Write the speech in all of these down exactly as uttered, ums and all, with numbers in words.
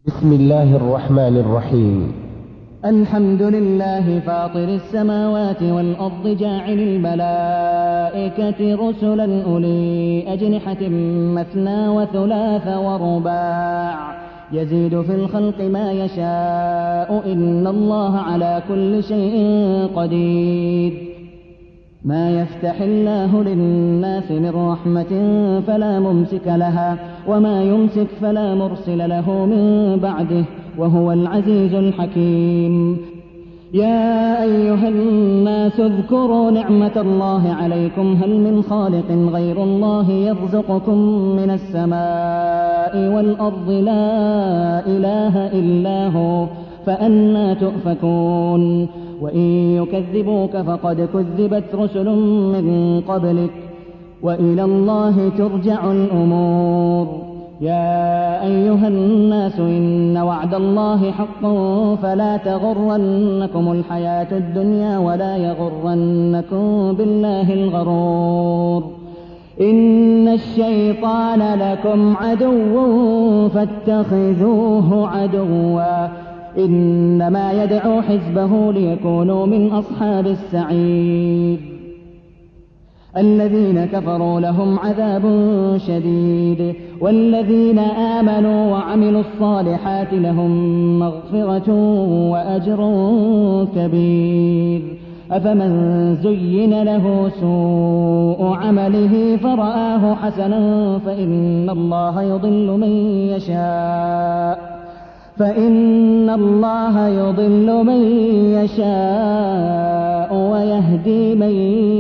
بسم الله الرحمن الرحيم. الحمد لله فاطر السماوات والأرض جاعل الملائكة رسلا أولي أجنحة مثنى وثلاث ورباع يزيد في الخلق ما يشاء إن الله على كل شيء قدير. ما يفتح الله للناس من رحمة فلا ممسك لها وما يمسك فلا مرسل له من بعده وهو العزيز الحكيم. يا أيها الناس اذكروا نعمة الله عليكم هل من خالق غير الله يرزقكم من السماء والأرض لا إله إلا هو فأنى تؤفكون. وإن يكذبوك فقد كذبت رسل من قبلك وإلى الله ترجع الأمور. يا أيها الناس إن وعد الله حق فلا تغرنكم الحياة الدنيا ولا يغرنكم بالله الغرور. إن الشيطان لكم عدو فاتخذوه عدوا إنما يدعو حزبه ليكونوا من أصحاب السعير. الذين كفروا لهم عذاب شديد والذين آمنوا وعملوا الصالحات لهم مغفرة وأجر كبير. أفمن زين له سوء عمله فرآه حسنا فإن الله يضل من يشاء فإن الله يضل من يشاء ويهدي من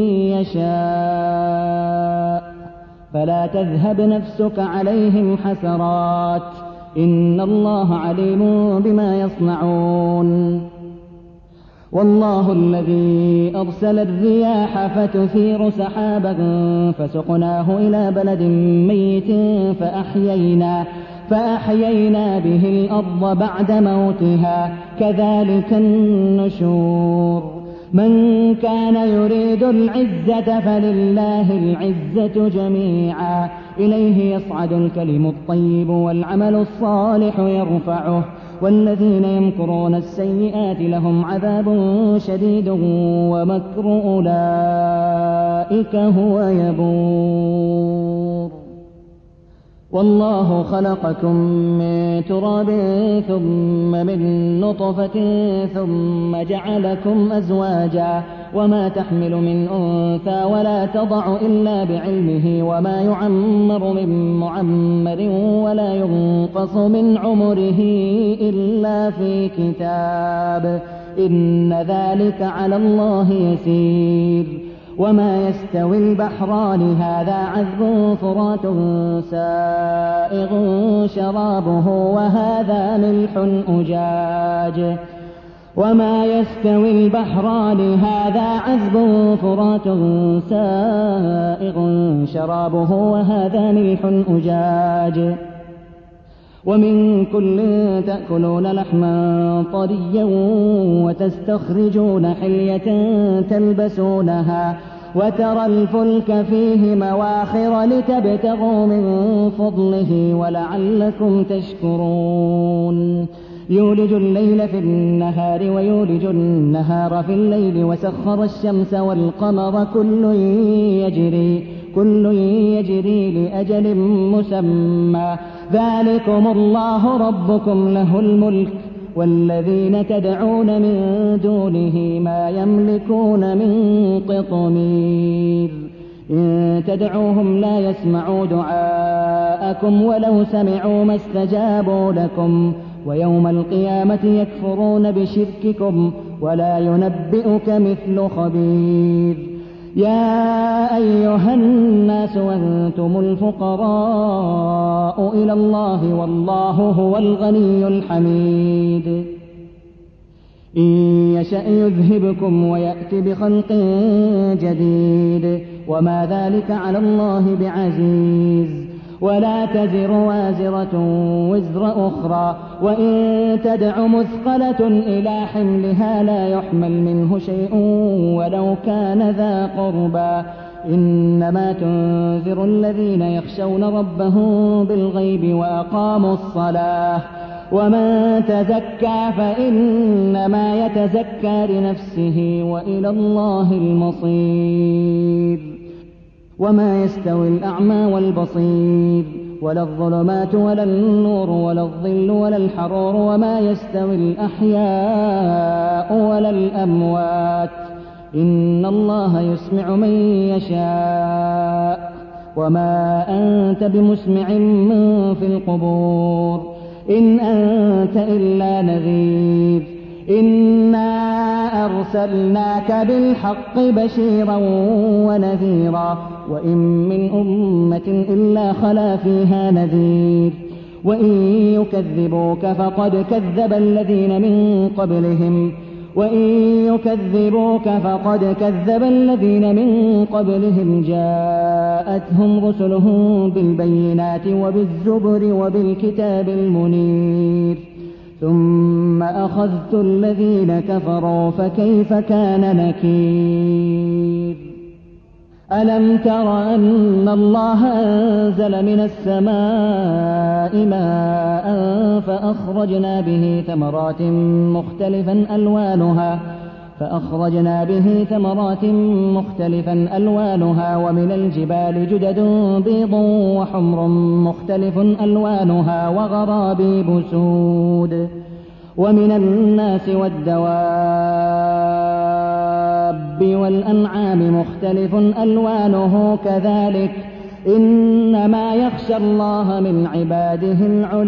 يشاء فلا تذهب نفسك عليهم حسرات إن الله عليم بما يصنعون. والله الذي أرسل الرياح فتثير سحابا فسقناه إلى بلد ميت فأحيينا فأحيينا به الأرض بعد موتها كذلك النشور. من كان يريد العزة فلله العزة جميعا إليه يصعد الكلم الطيب والعمل الصالح يرفعه والذين يمكرون السيئات لهم عذاب شديد ومكر أولئك هو يبور. والله خلقكم من تراب ثم من نطفة ثم جعلكم أزواجا وما تحمل من أنثى ولا تضع إلا بعلمه وما يعمر من معمر ولا ينقص من عمره إلا في كتاب إن ذلك على الله يسير. وما يستوي البحران هذا عذب فرات سائغ شرابه وهذا ملح أجاج وما يستوي البحران هذا عذب فرات سائغ شرابه وهذا ملح أجاج ومن كل تأكلون لحما طريا وتستخرجون حلية تلبسونها وترى الفلك فيه مواخر لتبتغوا من فضله ولعلكم تشكرون. يولج الليل في النهار ويولج النهار في الليل وسخر الشمس والقمر كل يجري كل يجري لأجل مسمى ذلكم الله ربكم له الملك والذين تدعون من دونه ما يملكون من قطمير. إن تدعوهم لا يسمعوا دعاءكم ولو سمعوا ما استجابوا لكم ويوم القيامة يكفرون بشرككم ولا ينبئك مثل خبير. يا أيها الناس أنتم الفقراء إلى الله والله هو الغني الحميد. إن يشأ يذهبكم ويأتي بخلق جديد وما ذلك على الله بعزيز. ولا تزر وازرة وزر أخرى وإن تدع مثقلة إلى حملها لا يحمل منه شيء ولو كان ذا قربى إنما تنذر الذين يخشون ربهم بالغيب وأقاموا الصلاة ومن تزكى فإنما يتزكى لنفسه وإلى الله المصير وما يستوي الأعمى والبصير ولا الظلمات ولا النور ولا الظل ولا الحرور وما يستوي الأحياء ولا الأموات إن الله يسمع من يشاء وما أنت بمسمع من في القبور إن أنت إلا نذير إنا أرسلناك بالحق بشيرا ونذيرا وإن من أمة إلا خلا فيها نذير وإن يكذبوك فقد كذب الذين من قبلهم وإن يكذبوك فقد كذب الذين من قبلهم جاءتهم رسلهم بالبينات وبالزبر وبالكتاب المنير ثم أخذت الذين كفروا فكيف كان نكير ألم تر أن الله أنزل من السماء ماء فأخرجنا به ثمرات مختلفا ألوانها فأخرجنا به ثمرات مختلفا ألوانها ومن الجبال جدد بيض وحمر مختلف ألوانها وغرابيب سود ومن الناس والدواب والأنعام مختلف ألوانه كذلك إنما يخشى الله من عباده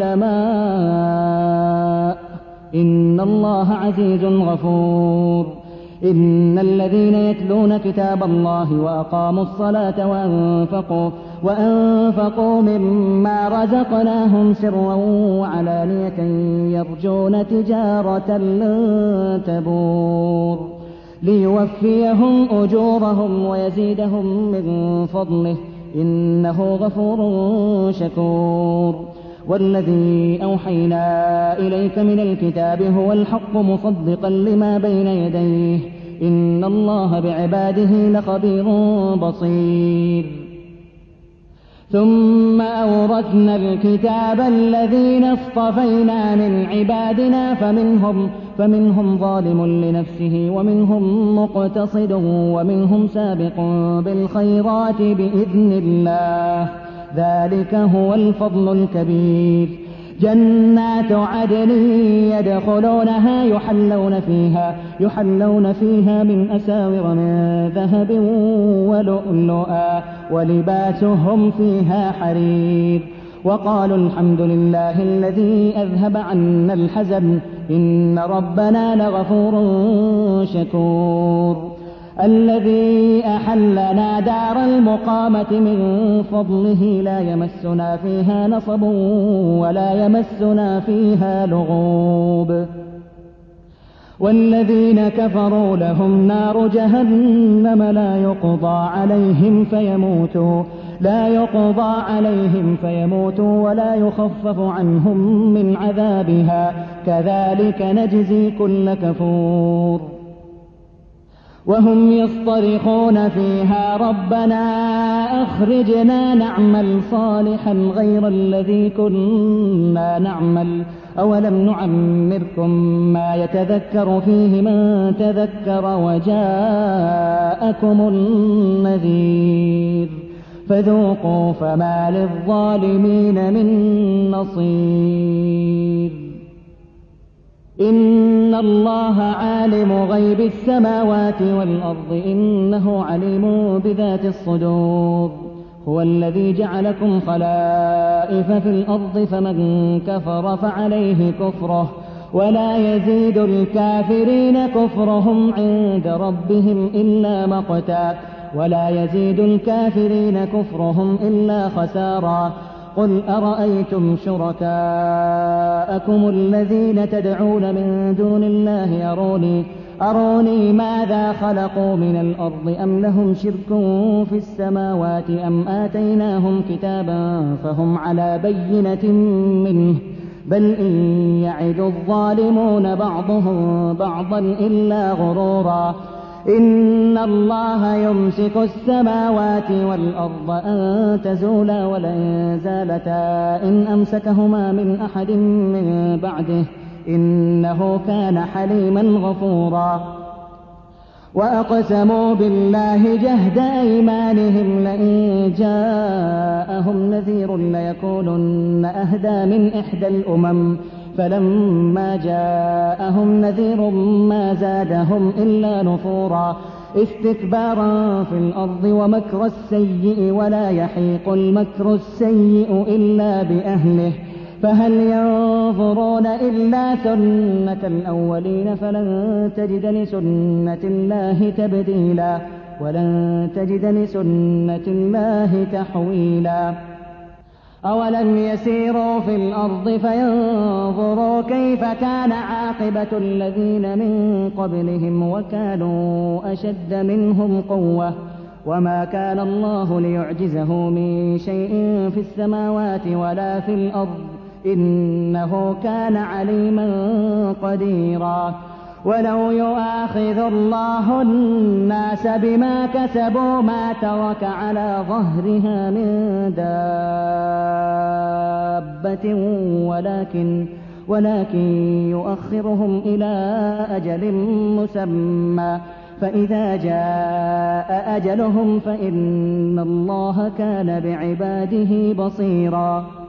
العلماء إن الله عزيز غفور إن الذين يتلون كتاب الله وأقاموا الصلاة وأنفقوا, وأنفقوا مما رزقناهم سرا وعلانية يرجون تجارة لن تبور ليوفيهم أجورهم ويزيدهم من فضله إنه غفور شكور والذي أوحينا إليك من الكتاب هو الحق مصدقا لما بين يديه إن الله بعباده لخبير بصير ثم أورثنا الكتاب الذين اصطفينا من عبادنا فمنهم, فمنهم ظالم لنفسه ومنهم مقتصد ومنهم سابق بالخيرات بإذن الله ذلك هو الفضل الكبير جنات عدن يدخلونها يحلون فيها, يحلون فيها من أساور من ذهب ولؤلؤا ولباسهم فيها حرير وقالوا الحمد لله الذي أذهب عنا الحزن إن ربنا لغفور شكور الذي أحلنا دار المقامة من فضله لا يمسنا فيها نصب ولا يمسنا فيها لغوب والذين كفروا لهم نار جهنم لا يقضى عليهم فيموتوا لا يقضى عليهم فيموتوا ولا يخفف عنهم من عذابها كذلك نجزي كل كفور وهم يصطرخون فيها ربنا أخرجنا نعمل صالحا غير الذي كنا نعمل أولم نعمركم ما يتذكر فيه من تذكر وجاءكم النذير فذوقوا فما للظالمين من نصير إن الله عالم غيب السماوات والأرض إنه عليم بذات الصدور هو الذي جعلكم خلائف في الأرض فمن كفر فعليه كفره ولا يزيد الكافرين كفرهم عند ربهم إلا مقتا ولا يزيد الكافرين كفرهم إلا خسارا قل أرأيتم شركاءكم الذين تدعون من دون الله أروني, أروني ماذا خلقوا من الأرض أم لهم شرك في السماوات أم آتيناهم كتابا فهم على بينة منه بل إن يعد الظالمون بعضهم بعضا إلا غرورا إن الله يمسك السماوات والأرض أن تزولا ولئن زالتا إن أمسكهما من أحد من بعده إنه كان حليما غفورا وأقسموا بالله جهد أيمانهم لئن جاءهم نذير ليكونن أهدى من إحدى الأمم فلما جاءهم نذير ما زادهم إلا نفورا استكبارا في الأرض ومكر السيء ولا يحيق المكر السيء إلا بأهله فهل ينظرون إلا سنة الأولين فلن تجد لسنة الله تبديلا ولن تجد لسنة الله تحويلا أولم يسيروا في الأرض فينظروا كيف كان عاقبة الذين من قبلهم وكانوا أشد منهم قوة وما كان الله ليعجزه من شيء في السماوات ولا في الأرض إنه كان عليما قديرا ولو يؤاخذ الله الناس بما كسبوا ما ترك على ظهرها من دابة ولكن ولكن يؤخرهم إلى أجل مسمى فإذا جاء أجلهم فإن الله كان بعباده بصيرا